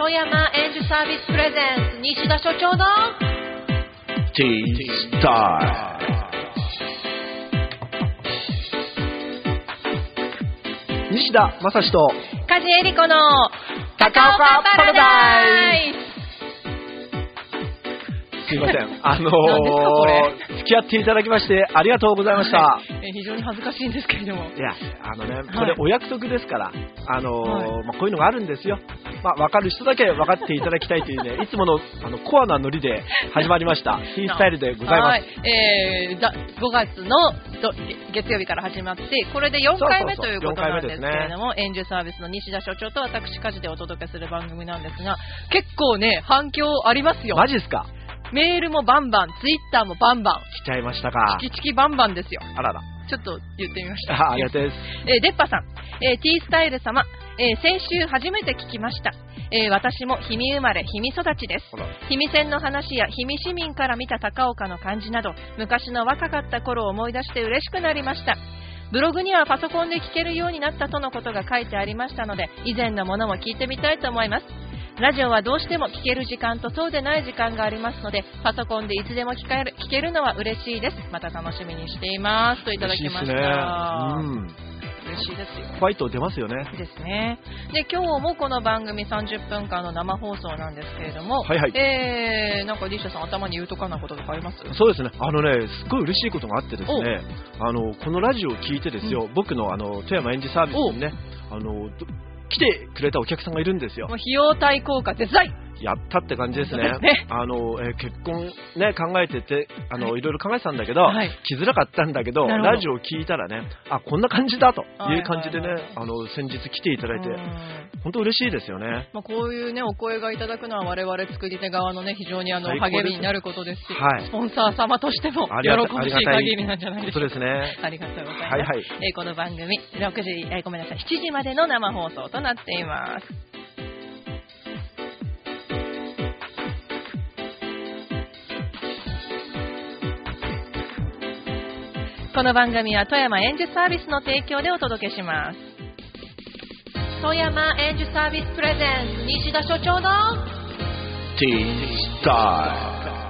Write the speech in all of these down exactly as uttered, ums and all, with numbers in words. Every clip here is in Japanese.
富山エンジュサービスプレゼンツ西田所長のティースタイル西田正史と梶恵理子の高岡パラダイス。 すいません、あのー、 何ですかこれ。 付き合っていただきましてありがとうございました、 はい、え非常に恥ずかしいんですけれども、 いや、あのね、 はい、 これお約束ですから、あのーはい、 まあ、こういうのがあるんですよ。まあ、分かる人だけ分かっていただきたいというね、いつもの、あのコアなノリで始まりました T スタイルでございます。 はい、えー、ごがつの月曜日から始まって、これでよんかいめということなんですけれども、エンジュサービスの西田所長と私梶でお届けする番組なんですが、結構ね反響ありますよ。 マジですか。 メールもバンバン、ツイッターもバンバン。 来ちゃいましたか。 チキチキバンバンですよ。 あらら。 ちょっと言ってみました。 あ、ありがとうです。 えー、デッパさん、えー、T スタイル様、えー、先週初めて聞きました。えー、私も氷見生まれ、氷見育ちです。氷見線の話や氷見市民から見た高岡の感じなど、昔の若かった頃を思い出して嬉しくなりました。ブログにはパソコンで聞けるようになったとのことが書いてありましたので、以前のものも聞いてみたいと思います。ラジオはどうしても聞ける時間とそうでない時間がありますので、パソコンでいつでも聞ける、聞けるのは嬉しいです。また楽しみにしていますといただきました。嬉しいですね。うん、嬉しいですよ。 ファイト出ますよね。 ですね。で、今日もこの番組さんじゅっぷんかんの生放送なんですけれども、 はいはい、 えー、なんかリーシャさん頭に言うとかなこととかあります？ そうですね。あのね、すっごい嬉しいことがあってですね、あのこのラジオを聞いてですよ、うん、僕のあの富山エンジサービスにね、あの来てくれたお客さんがいるんですよ。 もう費用対効果絶大。 やったって感じですね。 ね、 あの、えー、結婚ね考えてて、あの、はい、いろいろ考えてたんだけど、はい、来づらかったんだけど、ラジオを聞いたらね、あ、こんな感じだという感じでね、はいはいはい、あの先日来ていただいて本当嬉しいですよね。 まあ、こういうねお声がいただくのは我々作り手側のね非常にあの励みになることですし、 はい、 スポンサー様としても喜ばしい限りなんじゃないでしょうか。 そうですね。 ありがとうございます。 はいはい、 えー、この番組ろくじ、えー、ごめんなさいしちじまでの生放送となっています。この番組は富山エンジュサービスの提供でお届けします。富山エンジュサービスプレゼンツ西田所長の T スタイル。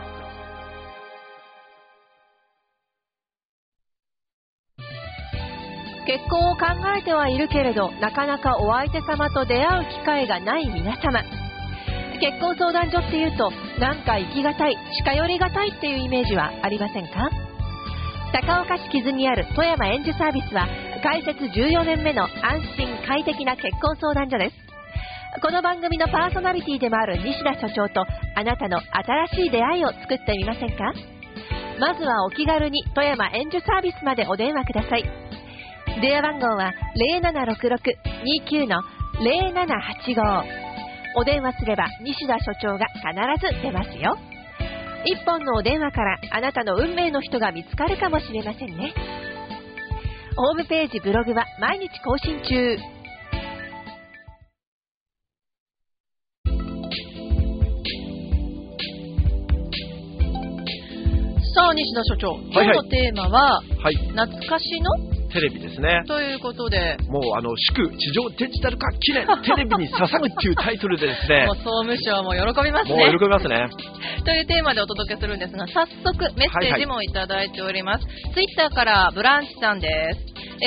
結婚を考えてはいるけれどなかなかお相手様と出会う機会がない皆様、結婚相談所っていうとなんか行きがたい、近寄りがたいっていうイメージはありませんか？高岡市木津にある富山エンジュサービスは開設じゅうよねんめの安心快適な結婚相談所です。この番組のパーソナリティでもある西田所長とあなたの新しい出会いを作ってみませんか？まずはお気軽に富山エンジュサービスまでお電話ください。電話番号は ゼロななろくろく にきゅう ゼロななはちご。お電話すれば西田所長が必ず出ますよ。一本のお電話からあなたの運命の人が見つかるかもしれませんね。ホームページブログは毎日更新中。さあ西田所長、今日のテーマは、はい、懐かしのテレビですね。 ということで、 もうあの祝地上デジタル化記念テレビに捧ぐっていうタイトルでですね、 もう総務省も喜びますね。 もう喜びますね。 というテーマでお届けするんですが、早速メッセージもいただいております。はいはい、ツイッターからブランチさんです。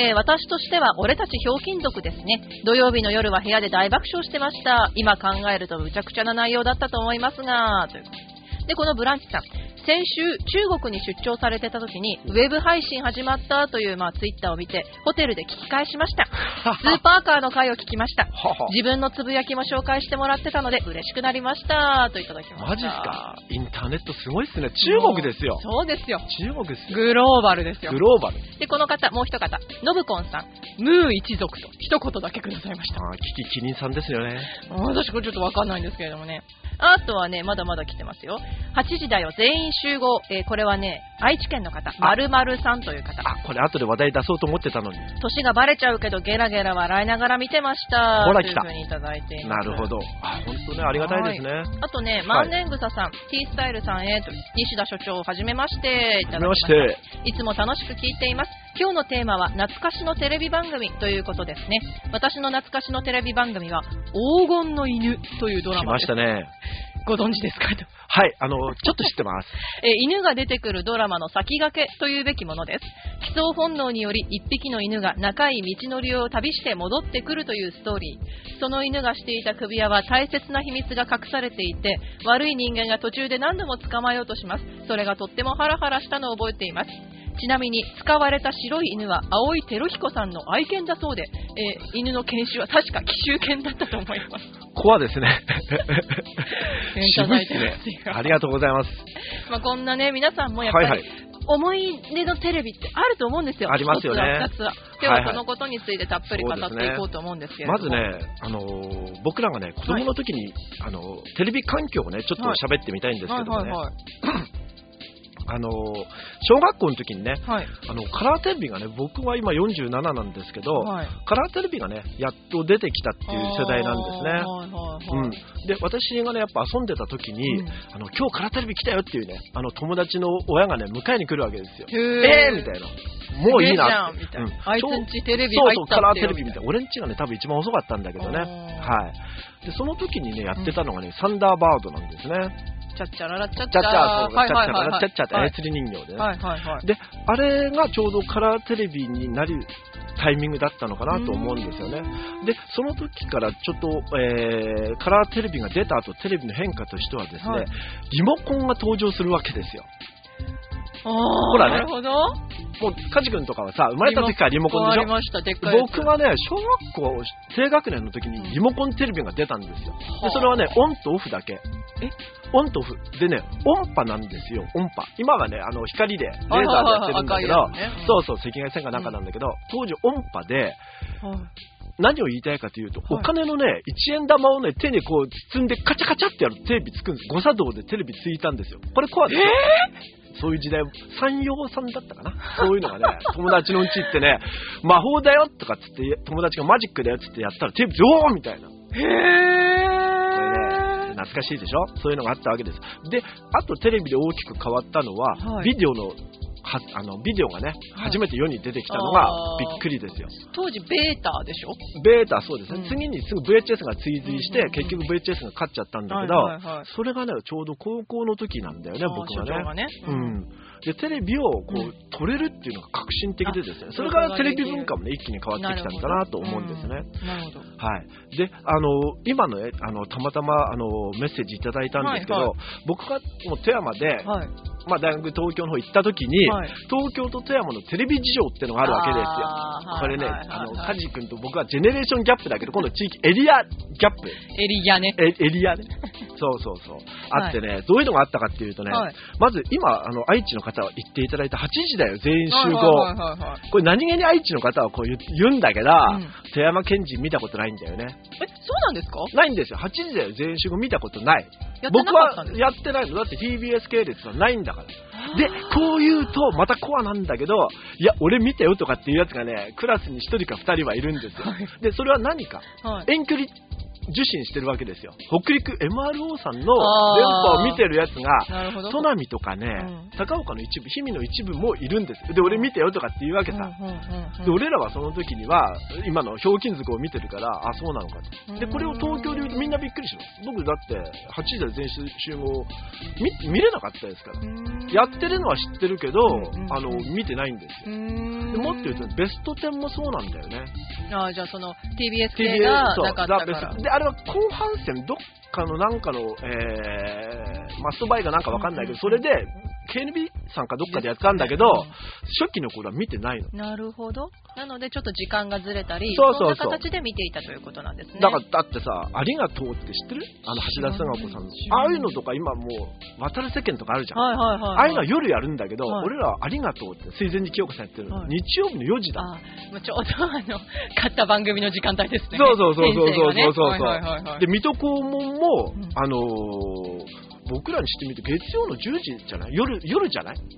えー、私としては俺たちひょうきん族ですね。土曜日の夜は部屋で大爆笑してました。今考えるとむちゃくちゃな内容だったと思いますが、というでこのブランチさん、先週中国に出張されてた時にウェブ配信始まったという、まあ、ツイッターを見てホテルで聞き返しました。スーパーカーの回を聞きました。自分のつぶやきも紹介してもらってたので嬉しくなりましたといただきました。 マジですか。インターネットすごいですね。中国ですよ。 そうですよ。 中国ですよ。 グローバルですよ。 グローバルでこの方もう一方ノブコンさん、ムー一族と一言だけくださいました。 あ、キキキリンさんですよね。 私これちょっと分かんないんですけれどもね。あとはねまだまだ来てますよ。はちじだよ全員集合、えー、これはね愛知県の方、まるまるさんという方。 あ、これ後で話題出そうと思ってたのに。 年がバレちゃうけどゲラゲラ笑いながら見てました。 ほら来た。 というふうにいただいています。 なるほど。あ、本当ね、ありがたいですね。 あとね、万年草さん、T スタイルさんへと、西田所長はじめまして、いただきました。いつも楽しく聞いています。今日のテーマは懐かしのテレビ番組ということですね。私の懐かしのテレビ番組は黄金の犬というドラマです。 来ましたね。 ご存知ですか？ はい、あの、ちょっと知ってます。 え犬が出てくるドラマの先駆けというべきものです。帰巣本能により一匹の犬が長い道のりを旅して戻ってくるというストーリー。その犬がしていた首輪は大切な秘密が隠されていて、悪い人間が途中で何度も捕まえようとします。それがとってもハラハラしたのを覚えています。ちなみに使われた白い犬は青井輝彦さんの愛犬だそうで、えー、犬の犬種は確か奇襲犬だったと思います。 コアですね。 渋いですね。 ありがとうございます。 まあこんなね、皆さんもやっぱり、はいはい、思い出のテレビってあると思うんですよ。 ありますよね。 ふたつはふたつは。今日はそのことについてたっぷり語っていこうと思うんですけれども。 まずね、あのー、僕らがね、子供の時に、はい、あのー、テレビ環境をね、ちょっと喋ってみたいんですけどもね。はいはいはいはいあの小学校の時にね、はい、あのカラーテレビがね、僕は今よんじゅうなななんですけど、はい、カラーテレビがねやっと出てきたっていう世代なんですね。はいはいはいうん、で私がねやっぱ遊んでた時に、うん、あの今日カラーテレビ来たよっていうね、あの友達の親がね迎えに来るわけですよ。えーみたいな。もういいなって。 うん、あいつんちテレビ入ったってよ。 そうそうカラーテレビみたいな。俺んちがね多分一番遅かったんだけどね。はい。でその時にねやってたのがね、うん、サンダーバードなんですね。 チャッチャララチャッチャッチャー、そう、チャッチャララチャッチャって操り人形でね。はいはいはい。で、あれがちょうどカラーテレビになるタイミングだったのかなと思うんですよね。で、その時からちょっと、えー、カラーテレビが出た後、テレビの変化としてはですね、はい、リモコンが登場するわけですよ。ほらね、 なるほど。 もうカジ君とかはさ、生まれた時からリモコンでしょ。 ありました、でっかい。 僕はね、小学校低学年の時にリモコンテレビが出たんですよ。でそれはね、オンとオフだけ。えオンとオフでね、音波なんですよ。音波。今はね、あの光でレーザーでやってるんだけど、ねうん、そうそう赤外線かなんかなんだけど、うん、当時音波で。はい何を言いたいかというと、はい、お金のね、いちえん玉をね、手にこう包んでカチャカチャってやるとテレビつくんです。誤作動でテレビついたんですよ。これコアですよ。えー、そういう時代、山陽さんだったかな。そういうのがね、友達のうち行ってね、魔法だよとかっつって、友達がマジックだよっつってやったらテレビ、おーみたいな。へー。これね、懐かしいでしょ。そういうのがあったわけです。で、あとテレビで大きく変わったのは、はい、ビデオのはあのビデオがね、はい、初めて世に出てきたのがびっくりですよ。 当時ベータでしょ。 ベータそうですね、うん、次にすぐ ブイエイチエス が追随して、うんうんうん、結局 ブイエイチエス が勝っちゃったんだけど、はいはいはい、それがねちょうど高校の時なんだよね僕はね。がねうん、でテレビをこう、うん、撮れるっていうのが革新的でですね、それからテレビ文化もね一気に変わってきたんだなと思うんですね。なるほど。はい。であの今のねあのたまたまあのメッセージいただいたんですけど、はいはい、僕がもう富山で、はいまあ、大学東京の方行った時に、はい、東京と富山のテレビ事情っていうのがあるわけですよ。これね、はいはいはいはい、あのカジ君と僕はジェネレーションギャップだけど今度地域エリアギャップ。 エリアね。 エリアね。そうそうそう。あってね、はい、どういうのがあったかっていうとね、はい、まず今あの愛知の方は言っていただいたはちじだよ全員集合。はいはいはいはい、これ何気に愛知の方はこう言うんだけど、うん、富山県人見たことないんだよね。え、 そうなんですか？ ないんですよ。はちじだよ全員集合見たことない。 やってなかったんですか？ 僕はやってないの。だって ティービーエス 系列はないんだから。で、こう言うとまたコアなんだけど、いや俺見たよとかっていうやつがねクラスにひとりかふたりはいるんですよ。はい、でそれは何か、はい、遠距離受信してるわけですよ。北陸 エムアールオー さんの電波を見てるやつが砺波とかね、うん、高岡の一部、氷見の一部もいるんです。で俺見てよとかっていうわけさ、うんうんうんうん、で俺らはその時には今のひょうきん族を見てるから、あそうなのかと。でこれを東京で言うとみんなびっくりします。僕だってはちじ台全集合 見, 見れなかったですから。やってるのは知ってるけど、うんうんうん、あの見てないんですよ。でもっと言うとベストテンもそうなんだよね。 あじゃあその ティービーエス 系がなかったから。 であれは後半戦どっかのなんかの、えー、マストバイかなんかわかんないけど、それで ケーエヌビー さんかどっかでやったんだけど、ねうん、初期の頃は見てないの。なるほど。なのでちょっと時間がずれたり、そうそうそう、そんな形で見ていたということなんですね。 だからだってさ、ありがとうって知ってる？あの橋田壽賀子さんのああいうのとか今もう渡る世間とかあるじゃん、はいはいはいはい、ああいうのは夜やるんだけど、はい、俺らはありがとうって水前寺清子さんやってるの、はい、日曜日のよじだ。ああちょうどあの買った番組の時間帯ですね。 そうそうそうそうそうそうそう、ねはいはいはいはい、で水戸黄門も、うん、あのー僕らにしてみて月曜のじゅうじじゃない？夜夜じゃない？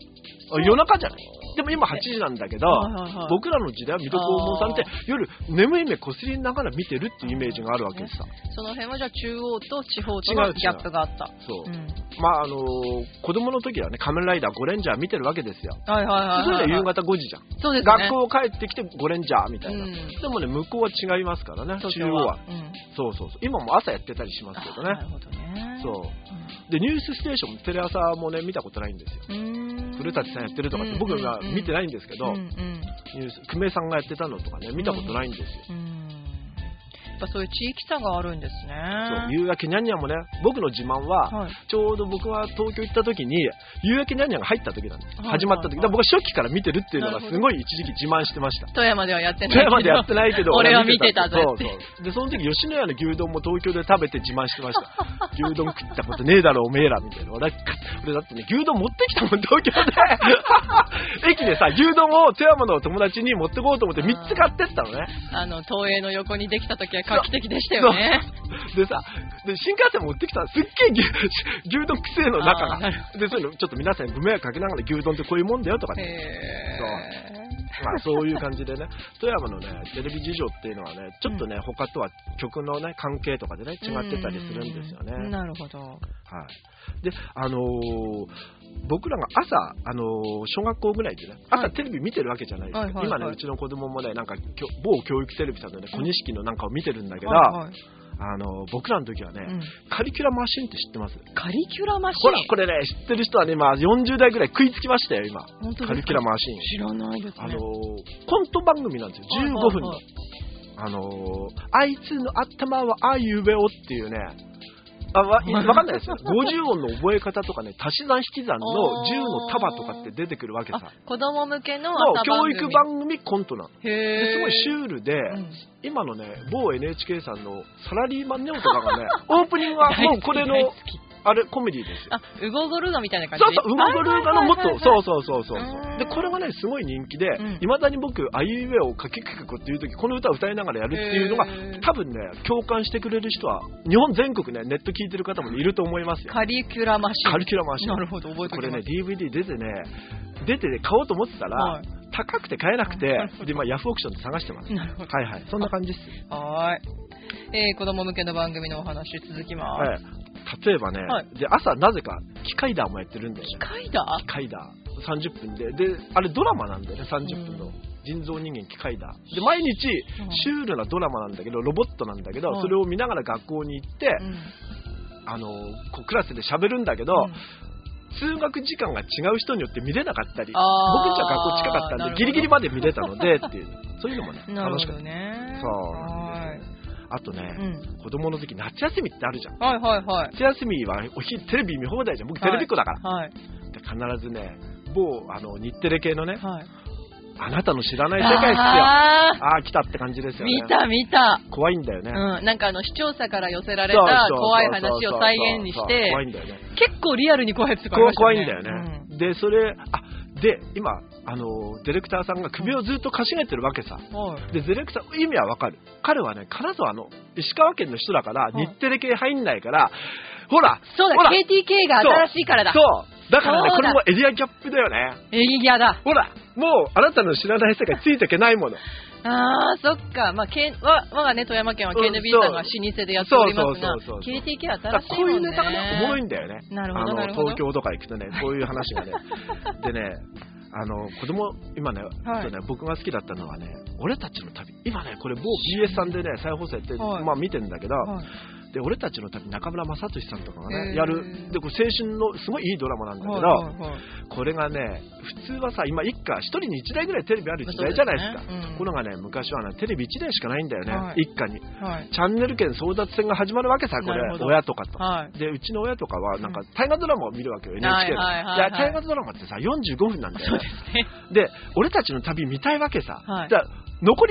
夜中じゃない。でも今はちじなんだけど、はいはいはい、僕らの時代は水戸黄門さんって夜眠い目こすりながら見てるっていうイメージがあるわけですさ。 その辺はじゃあ中央と地方とのギャップがあった。 そう、うん、まああのー、子供の時はね仮面ライダーゴレンジャー見てるわけですよ。はいはいはいはい、それで夕方ごじじゃん。そうですね、学校帰ってきてゴレンジャーみたいな、うん、でもね向こうは違いますからね、中央は、うん、そうそうそう、今も朝やってたりしますけどね。なるほどね。そう、うん、でニュースステーションテレ朝もね見たことないんですよ。古舘さんやってるとかって僕が見てないんですけど、うんうん、ニュース久米さんがやってたのとかね見たことないんですよ。うんうん、 やっぱそういう地域差があるんですね。 そう夕焼けにゃんにゃんもね、僕の自慢は、はい、ちょうど僕は東京行った時に夕焼けにゃんにゃんが入った時なんです、はい、始まった時、だから僕は初期から見てるっていうのがすごい一時期自慢してました。 富山ではやってないけど、 富山でやってないけど俺は見てたぞって。 そうそうでその時吉野家の牛丼も東京で食べて自慢してました牛丼食ったことねえだろおめえらみたいな。俺だってね牛丼持ってきたもん東京で駅でさ牛丼を富山の友達に持ってこうと思ってみっつ買ってったのね。 あの東映の横にできた時は画期的でしたよね。 でさで新幹線持ってきたらすっげえ 牛, 牛丼くせえの中がで、そういうのちょっと皆さんにご迷惑かけながら牛丼ってこういうもんだよとかね。そうまあ、そういう感じでね富山のねテレビ事情っていうのはねちょっとね、うん、他とは曲のね関係とかでね違ってたりするんですよね。 なるほど。はい。 であのー、僕らが朝、あのー、小学校ぐらいでね朝、はい、テレビ見てるわけじゃないですか、はいはいはい、今ねうちの子供もねなんか某教育テレビさんのね小錦のなんかを見てるんだけど、はいはい、あの僕らの時はね、うん、カリキュラマシンって知ってます？ カリキュラマシン、 ほらこれね知ってる人はね今よんじゅう代ぐらい食いつきましたよ今。本当ですか？カリキュラマシン知らないですね。 あのコント番組なんですよじゅうごふんの、はいはいはい、あのあいつの頭はあいうべおっていうねあ わ, わかんないですよごじゅう音の覚え方とかね足し算引き算のじゅうの束とかって出てくるわけさ。 子供向けの教育番組コントなんですごいシュールで、うん、今のね某 エヌエイチケー さんのサラリーマンネオとかがねオープニングはもうこれのあれコメディですよ。 あ、ウゴゴルーガみたいな感じ。 そうそう、ウゴゴルーガのもっと、そうそうそうそうそう。でこれがねすごい人気で、いま、うん、だに僕あいうえをかきかくっていう時この歌を歌いながらやるっていうのが多分ね共感してくれる人は日本全国ねネット聞いてる方もいると思いますよ。 カリキュラマシン。 カリキュラマシン。 なるほど覚えておきます。 これね ディーブイディー 出てね出て、ね、買おうと思ってたら、はい、高くて買えなくてで、まあ、ヤフオークションで探してます。なるほど。はいはいそんな感じです。 はい。えー、子供向けの番組のお話続きます。はい。 例えばね、はい、で朝なぜか機械ダーもやってるんだよね。 機械ダー？ 機械ダーさんじゅっぷんでであれドラマなんだよねさんじゅっぷんの人造人間機械ダーで毎日シュールなドラマなんだけどロボットなんだけど、うん、それを見ながら学校に行って、うん、あのこうクラスで喋るんだけど、うん通学時間が違う人によって見れなかったり僕んちは学校近かったんでギリギリまで見れたのでっていうそういうのもね楽しかった。ね、そうなんですよ。あとね、うん、子供の時夏休みってあるじゃん。はいはいはい。夏休みはお昼テレビ見放題じゃん。僕テレビっ子だから。はい。で必ずね某あの日テレ系のね、はい、あなたの知らない世界っすよ。ああ来たって感じですよね。 見た見た。 怖いんだよね。 うん。なんかあの視聴者から寄せられた怖い話を再現にして怖いんだよね。 結構リアルに怖いやつとかありましたね。 怖いんだよね。うん、でそれあで今あのディレクターさんが首をずっとかしげてるわけさ、うん、でディレクター意味はわかる。彼はね金沢の石川県の人だから、うん、日テレ系入んないからほらそうだ ケーティーケー が新しいからだ。 そうだからねこれもエリアギャップだよね。 エリアだ。 ほらもうあなたの知らない世界ついていけないもの。 あーそっか、まあ、けわ我がね富山県は ケーエヌビー さんが老舗でやっておりますが ケーティーケー は新しいもんね。 こういうネタがねおもろいんだよね。 なるほどなるほど。 東京とか行くとねこういう話がねでねあの子供今ね、はい、ね僕が好きだったのはね俺たちの旅今ねこれ某 ビーエス さんでね再放送やって、はい、まあ見てるんだけど、はいで俺たちの旅中村雅俊さんとかがねやるでこれ青春のすごいいいドラマなんだけど、はいはいはい、これがね普通はさ今一家一人に一台ぐらいテレビある時代じゃないですか。ですねうん、ところがね昔はねテレビ一台しかないんだよね、はい、一家に、はい、チャンネル権争奪戦が始まるわけさこれ親とかと、はい、でうちの親とかはなんか大河ドラマを見るわけよ エヌエイチケー の、はいはいはいはい、大河ドラマってさよんじゅうごふんなんだよね。そうですね。で俺たちの旅見たいわけさ、はい、じゃあ残り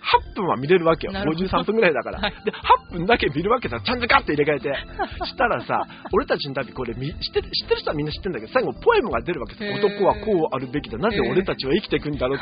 っぷんは見れるわけよ。ごじゅうさんぷんぐらいだから。はい、で、はっぷんだけ見るわけさ、ちゃんとガッて入れ替えて。したらさ、俺たちの旅これ知ってる、知ってる人はみんな知ってるんだけど、最後ポエムが出るわけです。男はこうあるべきだ。なぜ俺たちは生きていくんだろうって。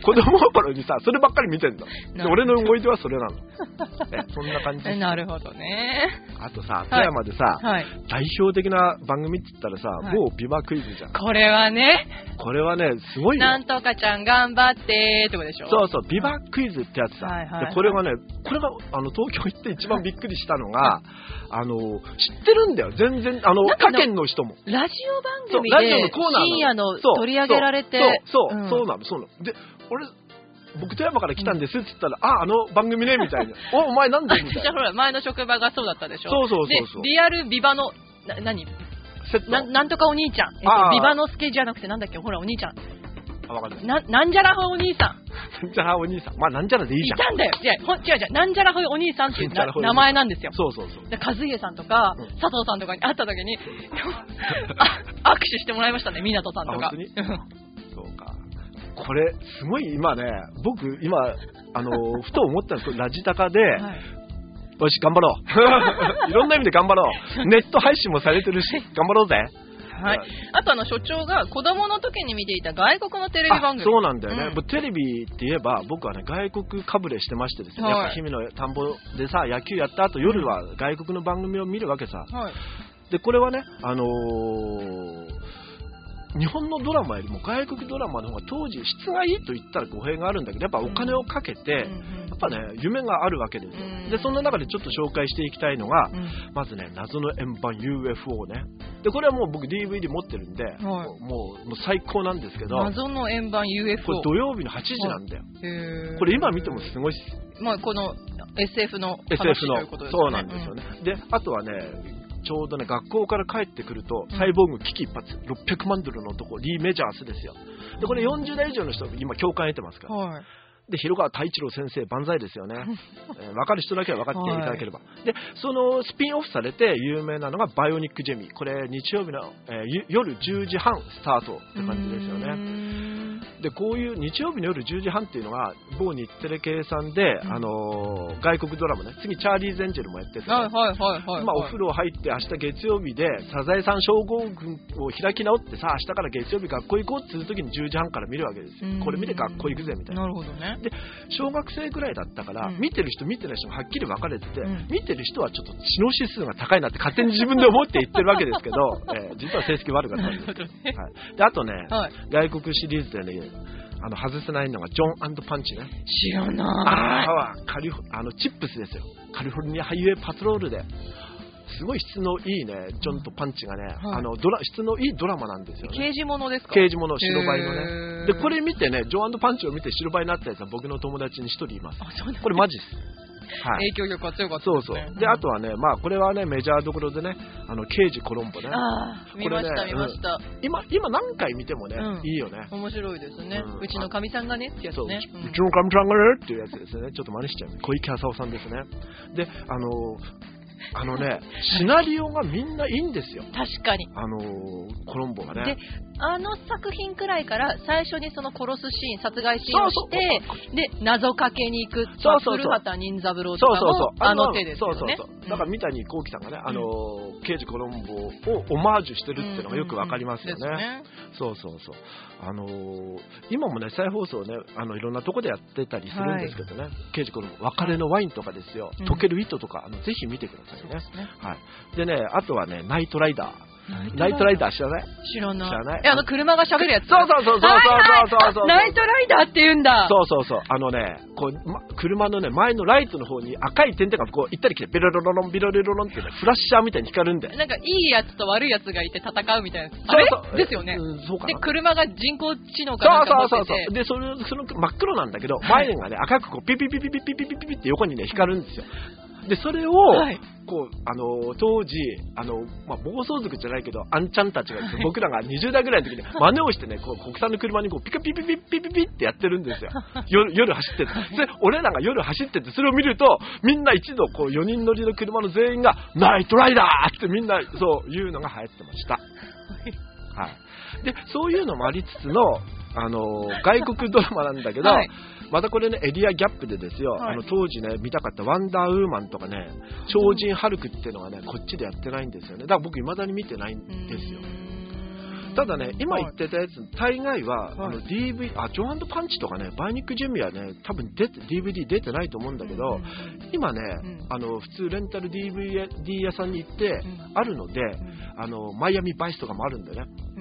子供の頃にさ、そればっかり見てんの。で俺の思い出はそれなの。ね、そんな感じです。 なるほどね。 あとさ、富山でさ、はい、代表的な番組って言ったらさ、はい、某ビバクイズじゃん。 これはね。 これはね、すごいよ。 なんとかちゃん頑張ってーってことでしょ。 そうそう、ビバクイズってやつさ。はいはいはい、でこれがね、これがあの東京行って一番びっくりしたのが、はい、あの知ってるんだよ。全然あの他県の人も。 ラジオ番組で深夜の取り上げられて、 そうそう、うん、そうなのそうなの。で俺。僕富山から来たんですって言ったら、うん、あ、あの番組ねみたいな。お、お前なんでみたいな。 じゃあほら前の職場がそうだったでしょ。 そうそうそうそう。 でリアルビバのな何ななんとかお兄ちゃん。えっとビバのスケじゃなくてなんだっけほらお兄ちゃん。 あ、わかる。 ななんじゃらほお兄さん。なんじゃらお兄さん。まあなんじゃらでいいじゃん。 いたんだよ。いやほ違う違うなんじゃらほお兄さんっていう名前なんですよ。 そうそうそう。 で和家さんとか、うん、佐藤さんとかに会った時にあ握手してもらいましたね。湊さんとか。 そうか。これすごい今ね、僕今あのふと思ったんですけど、ラジタカで、はい、よし頑張ろういろんな意味で頑張ろう。ネット配信もされてるし頑張ろうぜ。 はい、あとあの所長が子供の時に見ていた外国のテレビ番組。 そうなんだよね、うん、テレビって言えば僕はね外国かぶれしてましてですね、はい、やっぱ日々の田んぼでさ野球やった後夜は外国の番組を見るわけさ、はい、でこれはねあのー日本のドラマよりも外国ドラマの方が当時質がいいと言ったら語弊があるんだけど、やっぱお金をかけて、やっぱね夢があるわけですよ。でそんな中でちょっと紹介していきたいのが、まずね謎の円盤 ユーエフオー ね。でこれはもう僕 ディーブイディー 持ってるんで、はい、もうもう最高なんですけど、 謎の円盤 ユーエフオーこれ土曜日のはちじなんだよ。へこれ今見てもすごいっす。 まあこの エスエフ の話エスエフ のということですね。 そうなんですよね。うん、であとはねちょうどね学校から帰ってくると、サイボーグ危機一髪ろっぴゃくまんドルの男リー・メジャースですよ。でこれよんじゅう代以上の人今共感得てますから、はい、で広川太一郎先生万歳ですよね、えー、分かる人だけは分かっていただければ、はい、でそのスピンオフされて有名なのがバイオニックジェミー。これ日曜日の、えー、夜じゅうじはんスタートって感じですよね。でこういう日曜日の夜じゅうじはんっていうのが某日テレ系さんで、うん、あのー、外国ドラマね、次チャーリー・ゼンジェルもやってて、ね、はいはいはいはい、今お風呂入って明日月曜日でサザエさん症候群を開き直ってさ、明日から月曜日学校行こうっていう時にじゅうじはんから見るわけですよ。これ見て学校行くぜみたいな。 なるほどね。 で小学生ぐらいだったから、うん、見てる人見てない人もはっきり分かれてて、うん、見てる人はちょっと知能指数が高いなって勝手に自分で思って言ってるわけですけど、えー、実は成績悪かったんです。なるほどね。はい、であとね、はい、外国シリーズでねあの外せないのがジョン&パンチね。 知らない。 あカリフあのチップスですよ。カリフォルニアハイウェイパトロールですごい質のいいねジョンとパンチがね、はい、あのドラ質のいいドラマなんですよね。 刑事物ですか？ 刑事物白バイのね。でこれ見てねジョン&パンチを見て白バイになったやつは僕の友達に一人います。あ、そうなんです。これマジです。 はい、影響力は強かったですね。 そうそう。であとはね、まあこれはねメジャーどころでね、あの刑事コロンボね。 ああ、見ました、ね、見ました、 うん。今今何回見てもね、うん、いいよね。 面白いですね。うん、うちのかみさんがねってやつね。 う, うちのかみさんがねっていうやつですね。ちょっと真似しちゃう。小池浅尾さんですね。であのあのね、シナリオがみんないいんですよ。 確かに。 あのー、コロンボがね。 で、あの作品くらいから最初にその殺すシーン、殺害シーンをして、そうそうで、謎かけに行く。そうそうそう。古畑任三郎とかもそうそうそうあの手ですよね。そうそうそう。だから三谷幸喜さんがね、あのー、刑事コロンボをオマージュしてるっていうのがよくわかりますよね。うんうんうん、ねそうそうそう。あのー、今もね、再放送ね、あのいろんなとこでやってたりするんですけどね、はい、刑事コロンボ、別れのワインとかですよ、うん、溶ける糸とか、あのぜひ見てくださいね。ねはい、でね、あとはね、ナイトライダー。ナイトライダー知らない？ 知らない。 知らない。 え、あの車が喋るやつ。 そうそうそうそうそうそうそう。 ナイトライダーって言うんだ。 そうそうそう。あのね、こう、ま、車のね、前のライトの方に赤い点々がこう行ったり来て、ビロロロロンビロロロロンってね、フラッシャーみたいに光るんで。 なんかいいやつと悪いやつがいて戦うみたいな。あれそうそうですよね。うん、そうかな。で、車が人工知能かなんか持ってて。そうそうそうそう。で、それ、その真っ黒なんだけど、前がね、赤くこうピピピピピピピピピピって横にね、光るんですよ。でそれを、はい、こうあの当時あの、まあ、暴走族じゃないけどあんちゃんたちが、はい、僕らがにじゅう代ぐらいの時に真似をしてねこう国産の車にこうピカピピピピピピってやってるんですよ夜, 夜走っててで俺らが夜走っててそれを見るとみんな一度こうよにん乗りの車の全員がナイトライダーってみんなそういうのが流行ってました、はいはい、でそういうのもありつつのあの外国ドラマなんだけど、はい、またこれねエリアギャップでですよ、はい、あの当時ね見たかったワンダーウーマンとかね超人ハルクっていうのがねこっちでやってないんですよね。だから僕未だに見てないんですよ。ただね今言ってたやつ、はい、大概は、はい、あの ディーブイディー あジョアンドパンチとかねバイニックジェミはね多分出て ディーブイディー 出てないと思うんだけど、うん、今ね、うん、あの普通レンタル ディーブイディー 屋さんに行って、うん、あるので、うん、あのマイアミバイスとかもあるんだよね、うん、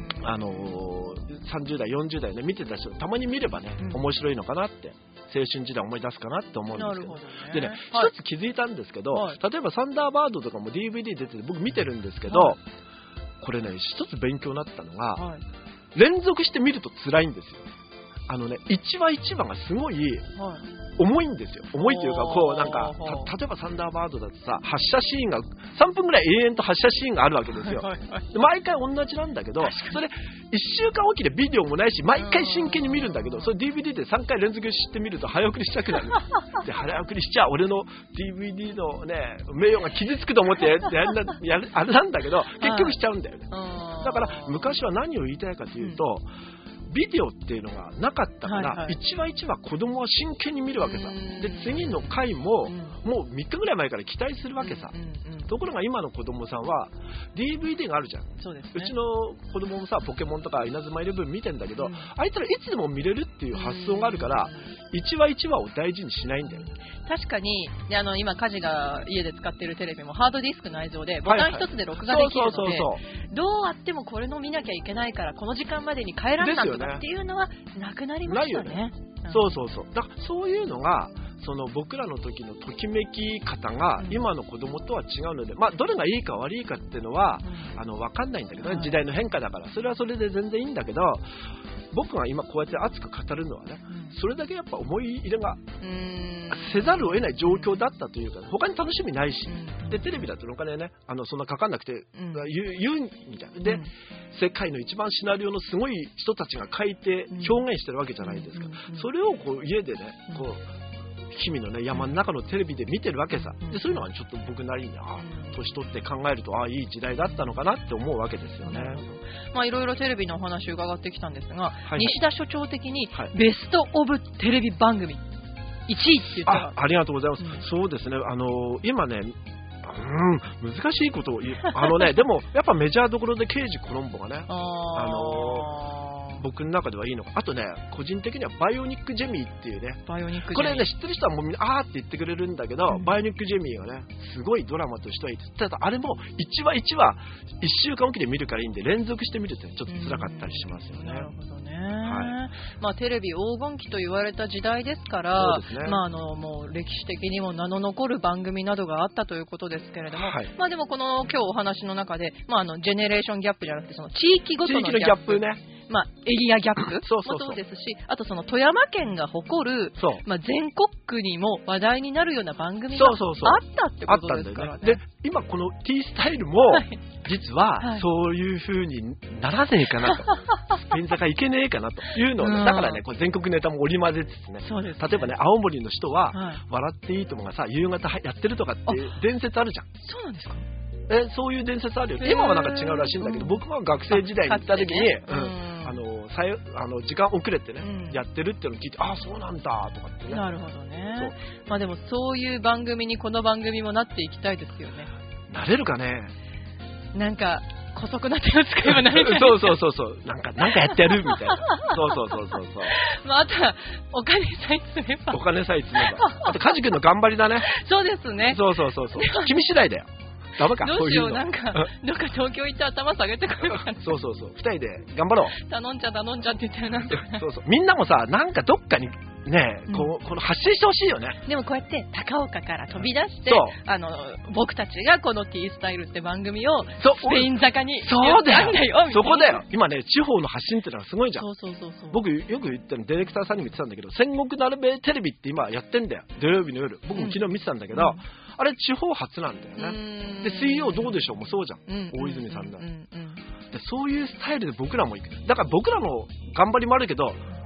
あのさんじゅう代よんじゅう代ね見てた人たまに見ればね、うん、面白いのかなって青春時代思い出すかなって思うんですけど、ね、でね、はい、一つ気づいたんですけど、はい、例えばサンダーバードとかも ディーブイディー 出てて僕見てるんですけど、はい、これね一つ勉強になったのが、はい、連続して見ると辛いんですよ。あのねいちわいちわがすごい重いんですよ。重いというかこうなんか例えばサンダーバードだとさ発射シーンがさんぷんぐらい永遠と発射シーンがあるわけですよ。で毎回同じなんだけどそれいっしゅうかんおきでビデオもないし毎回真剣に見るんだけどそれ ディーブイディー でさんかい連続して見ると早送りしたくなる。で早送りしちゃ俺の ディーブイディー のね名誉が傷つくと思ってやややあれなんだけど結局しちゃうんだよね。だから昔は何を言いたいかというと、うん、ビデオっていうのがなかったから、はいはい、一話一話子供は真剣に見るわけさ。で次の回も、うん、もうみっかぐらい前から期待するわけさ、うんうんうん、ところが今の子供さんは ディーブイディー があるじゃん。そうですね、うちの子供もさポケモンとか稲妻イレブン見てんだけど、うん、あいつらいつでも見れるっていう発想があるから、うん、一話一話を大事にしないんだよね。 確かにであの今家事が家で使ってるテレビもハードディスク内蔵でボタン一つで録画できるのでどうあってもこれの見なきゃいけないからこの時間までに帰らんなとかっていうのはなくなりましたね。ないよね、うん、 そうそうそう。だからそういうのがその僕らの時のときめき方が今の子供とは違うので、まあ、どれがいいか悪いかっていうのは、うん、あの分かんないんだけどね、時代の変化だからそれはそれで全然いいんだけど僕が今こうやって熱く語るのはね、うん、それだけやっぱ思い入れがせざるを得ない状況だったというか他に楽しみないし、うん、でテレビだとお金ねあのそんなかかんなくて、うん、言うみたいなで、うん、世界の一番シナリオのすごい人たちが書いて表現してるわけじゃないですか、うん、それをこう家でねこう日々のね山の中のテレビで見てるわけさ。でそういうのはちょっと僕なりにあ年取って考えるとあいい時代だったのかなって思うわけですよね。 まあいろいろテレビのお話を伺ってきたんですが、はいはい、西田所長的にベストオブテレビ番組いちいって言ったらあ, ありがとうございます、うん、そうですねあのー、今ねうん難しいことを言うあのねでもやっぱメジャーどころで刑事コロンボがねああのー僕の中ではいいのか。あとね個人的にはバイオニックジェミーっていうねバイオニックジェミーこれね知ってる人はもうみんなあーって言ってくれるんだけど、うん、バイオニックジェミーがねすごいドラマとしてはいいです。ただあれも一話一話いっしゅうかんおきで見るからいいんで連続して見るってちょっと辛かったりしますよね。 なるほどね、はいまあ、テレビ黄金期と言われた時代ですから、そうですね、まあ、あのもう歴史的にも名の残る番組などがあったということですけれども、はいまあ、でもこの今日お話の中で、まあ、あのジェネレーションギャップじゃなくてその地域ごとのギャップ、地域のギャップねまあ、エリアギャップもそうですしあとその富山県が誇る、まあ、全国区にも話題になるような番組があったってことですからね。 で今この T スタイルも実はそういう風にならねえかなと、はい、スペイン坂いけねえかなというのを、ね、だからねこれ全国ネタも織り交ぜつつね、そうですね例えばね青森の人は、はい、笑っていいともがさ夕方やってるとかっていう伝説あるじゃん。 そうなんですか。 えそういう伝説あるよ。今はなんか違うらしいんだけど、僕は学生時代に行った時に、ねうん、あのさよあの時間遅れてね、うん、やってるっていうのを聞いてああそうなんだとかってね。 なるほどね。まあでもそういう番組にこの番組もなっていきたいですよね。 なれるかね。 なんか姑息な手を使えばなれるそうそうそうそうなんかなんかやってやるみたいなそうそうそうそうそうまああとはお金さえ積めばお金さえ積めばあとカジ君の頑張りだねそうですねそうそうそうそう君次第だよダメかどうしようなんかどっか東京行って頭下げてくるかなそうそうそうふたりで頑張ろう頼んじゃ頼んじゃって言ったらなんとかそうそうみんなもさなんかどっかにねえ、うん、こうこの発信してほしいよね。 でもこうやって高岡から飛び出して、うん、あの僕たちがこの T スタイルって番組をスペイン坂にそうだよそこだよ今ね地方の発信ってのはすごいじゃん。 そうそうそうそう僕よく言ってるディレクターさんにも言ってたんだけど戦国なるべテレビって今やってんだよ土曜日の夜僕も昨日見てたんだけど、うん、あれ地方発なんだよね。で水曜どうでしょうもそうじゃん、うん、大泉さんだ、うんうんうん、でそういうスタイルで僕らも行く。だから僕らの頑張りもあるけど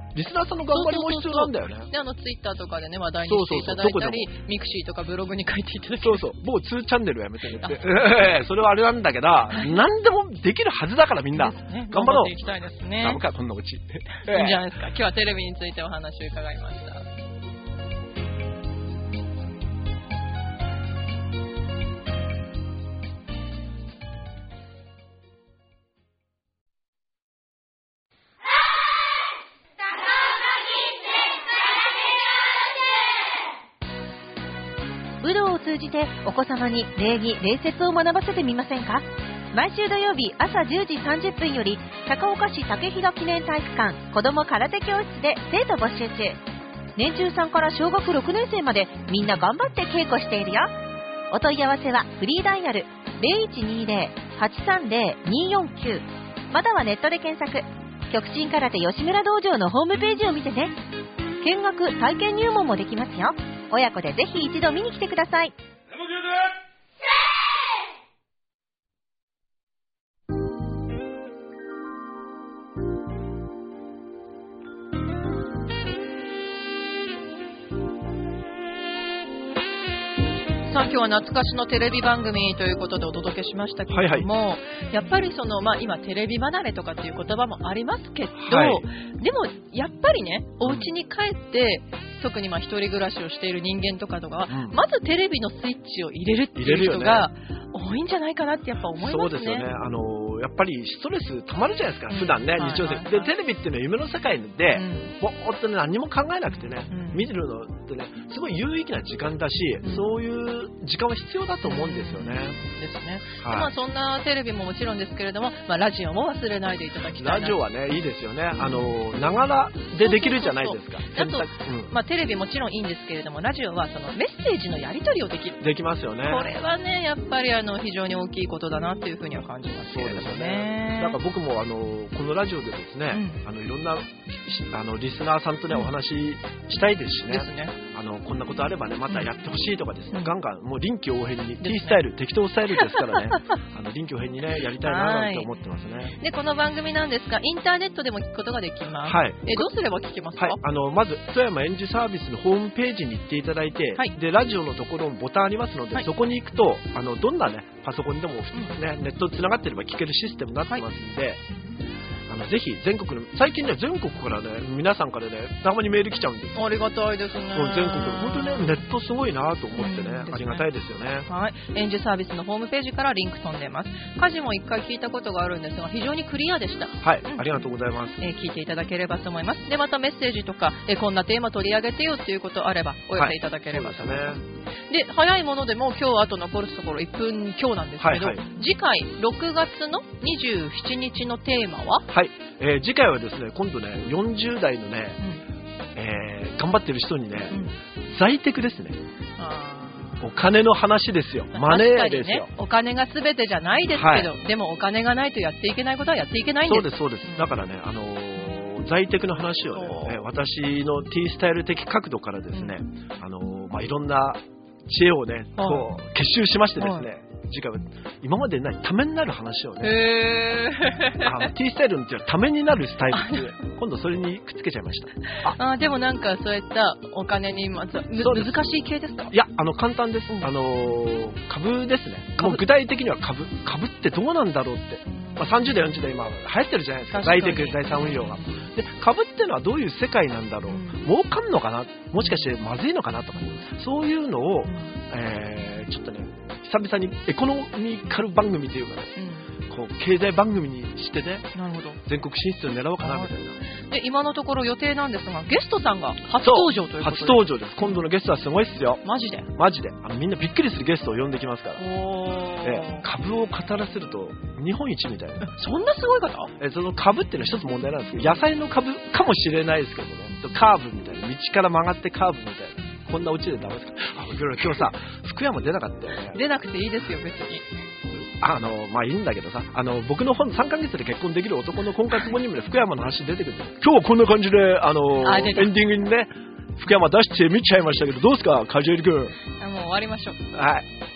リスナーさんの頑張りも必要なんだよね。 そうそうそうそうで、あのツイッターとかでね話題にしていただいたり、そうそうそうミクシーとかブログに書いていただいたり、 そうそうもうにチャンネルやめてねってそれはあれなんだけど、何でもできるはずだからみんな、ね、頑張ろう。頑張っていきたいですね。頑張かこんなうちいいんじゃないですか。今日はテレビについてお話を伺いました。 武道を通じてお子様に礼儀礼節を学ばせてみませんか。毎週土曜日朝じゅうじさんじゅっぷんより高岡市竹広記念体育館子ども空手教室で生徒募集中。年中さんから小学ろくねん生までみんな頑張って稽古しているよ。お問い合わせはフリーダイヤル ゼロいちにゼロ はちさんゼロ によんきゅう またはネットで検索。極真空手吉村道場のホームページを見てね。見学体験入門もできますよ。親子でぜひ一度見に来てください。さあ今日は懐かしのテレビ番組ということでお届けしましたけれども、はいはい、やっぱりその、まあ、今テレビ離れとかっていう言葉もありますけど、はい、でもやっぱりねお家に帰って特にまあ一人暮らしをしている人間とかとかは、うん、まずテレビのスイッチを入れるっていう人が多いんじゃないかなってやっぱ思いますね。 そうですよね。あのやっぱりストレス溜まるじゃないですか、うん、普段ね、日常生活でテレビっていうのは夢の世界で、うん、ぼーっとね何も考えなくてね、うん、見てるのってねすごい有意義な時間だし、うん、そういう時間は必要だと思うんですよね。 ですね。はい、まあそんなテレビももちろんですけれども、まあ、ラジオも忘れないでいただきたいな。 ラジオはねいいですよね。あのながらでできるじゃないですか。 あと、うんまあ、テレビもちろんいいんですけれども、ラジオはそのメッセージのやり取りをできる。 できますよね。 これはねやっぱりあの非常に大きいことだなっていうふうには感じますけれどもね。 なんか僕もあのこのラジオでですね、うん、あのいろんなあのリスナーさんとねお話ししたいですしね。ですね。あのこんなことあればねまたやってほしいとかですね、うん、ガンガンもう臨機応変に T スタイル、ね、適当スタイルですからねあの臨機応変にねやりたいななんて思ってますね。 でこの番組なんですがインターネットでも聞くことができます。はい。えどうすれば聞けますか。 はい。あのまず富山園児サービスのホームページに行っていただいて、はい、でラジオのところにボタンありますので、はい、そこに行くとあのどんなねパソコンでも、ね、うん、ネットつながっていれば聞けるシステムになってますんで、はい、あのぜひ全国の最近ね全国からね皆さんからねたまにメール来ちゃうんですよ。 ありがたいですね。 全国本当ねネットすごいなと思ってね、うん、ありがたいですよね。 はい。園児サービスのホームページからリンク飛んでます。家事も一回聞いたことがあるんですが非常にクリアでした。 はい、うん、ありがとうございます。 えー、聞いていただければと思います。でまたメッセージとか、えー、こんなテーマ取り上げてよっていうことあればお寄せいただければと思います。はい、そうですね。で早いものでも今日あと残るところいっぷん強なんですけど、はいはい、次回ろくがつのにじゅうしちにちのテーマははい、えー、次回はですね今度ねよんじゅう代のね、うんえー、頑張ってる人にね、うん、在宅ですね。あお金の話ですよ。マネーですよ。 ね、お金が全てじゃないですけど、はい、でもお金がないとやっていけないことはやっていけないんです。 そうですそうです。うん、だからね、あのー、在宅の話をね、私の T スタイル的角度からですね、うん、あのー、まあいろんな知恵をね、こう結集しましてですね。次回は今までないためになる話をね、へあ T スタイルのためになるスタイルって今度それにくっつけちゃいました。 ああでもなんかそういったお金にまつわる難しい系ですか。 いやあの簡単です。あのー、株ですね。もう具体的には株株ってどうなんだろうって、まあ、さんじゅう代よんじゅう代今流行ってるじゃないですか。在宅財産運用がで株ってのはどういう世界なんだろう、うん、儲かんのかなもしかしてまずいのかなとかそういうのを、えー、ちょっとね久々にエコノミカル番組というかね、うん、こう経済番組にしてね、なるほど全国進出を狙おうかなみたいな。 で今のところ予定なんですがゲストさんが初登場ということで。 初登場です。今度のゲストはすごいっすよ。 マジでマジであのみんなびっくりするゲストを呼んできますから。おえ株を語らせると日本一みたいな。 そんなすごい方。 えその株っていうのは一つ問題なんですけど野菜の株かもしれないですけどねカーブみたいな道から曲がってカーブみたいなこんなオチでダメですか。あ、今日さ福山出なかったよね。 出なくていいですよ別に。 あのまあいいんだけどさあの僕の本さんかげつで結婚できる男の婚活本にもね福山の話出てくる。今日はこんな感じであのあエンディングにね福山出してみちゃいましたけどどうですかカジュエル君。 もう終わりましょう。 はい。